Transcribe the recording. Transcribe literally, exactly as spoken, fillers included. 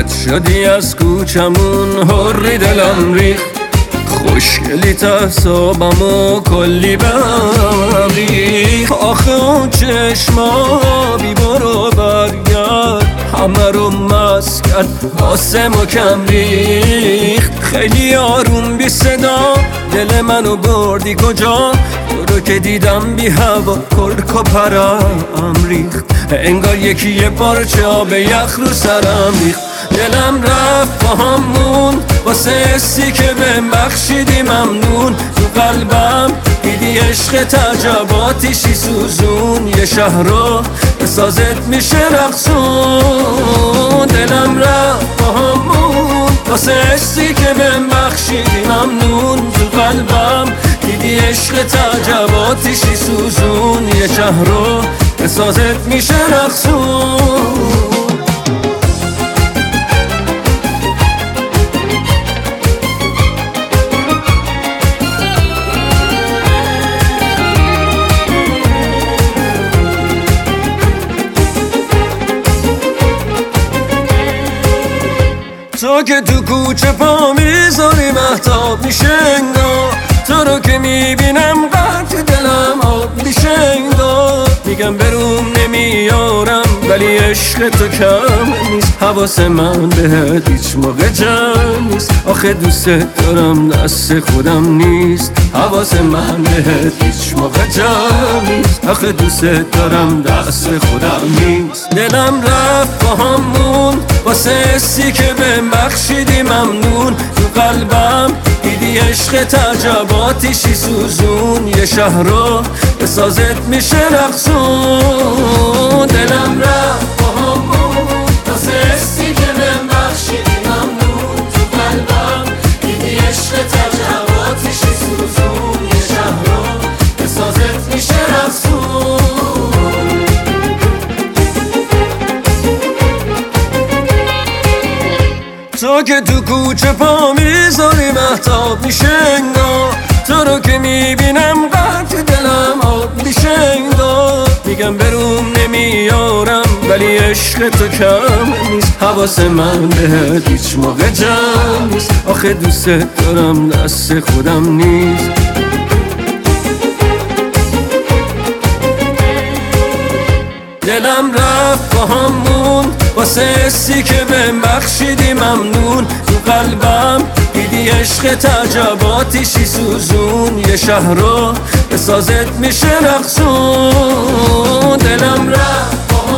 شدی از کوچمون حری دلم ریخت، خوشگلی تصابمو کلی بریخ. آخه اون چشما بی برو برگرد همه رو مست کرد واسه ما کم ریخت. خیلی آروم بی صدا دل منو بردی کجا، تو رو که دیدم بی هوا کرک و پرم ریخت. انگار یکی یه پارچه آب یخ رو سرم ریخت. دلم رفت با همون واسه حسی که بهم بخشیدی ممنون. تو قلبم دیدی عشق تعجباتیشی سوزون، یه شهر رو به سازت میشه رقصون. دلم رفت با همون واسه حسی که بهم بخشیدی ممنون. تو قلبم دیدی عشق تعجباتیشی سوزون، یه شهر رو به سازت میشه رقصون. تو که تو کوچه پا میذاری مهتاب میشه انگار، تو رو که میبینم قطع دلم آب میشه انگار. میگم بروم نمیارم ولی عشق تو کم نیست، حواس من بهت هیچ موقع جمع نیست. آخه دوست دارم دست خودم نیست، حواس من بهت هیچ موقع جمع نیست. آخه دوست دارم دست خودم نیست. دلم رفت با همون واسه حسی که بهم بخشیدی ممنون. تو قلبم دیدی عشق تعجباتیشی سوزون، یه شهر رو به سازت میشه رقصون. دلم رفت با همون واسه حسی که بهم بخشیدی ممنون. تو قلبم دیدی عشق تعجباتیشی سوزون، یه شهر رو به سازت میشه رقصون. تو که تو کوچه پا میذاری مهتاب میشه انگار، تو رو که میبینم قطع دلم آب میشه انگار. میگم بروم نمیارم ولی عشق تو کم نیست، حواس من بهت هیچ موقع جمع نیست. آخه دوست دارم دست خودم نیست. دلم رفت با همون واسه حسی که بهم بخشیدی ممنون. تو قلبم دیدی عشق تعجباتیشی سوزون، یه شهر رو به سازت میشه رقصون. دلم رفت با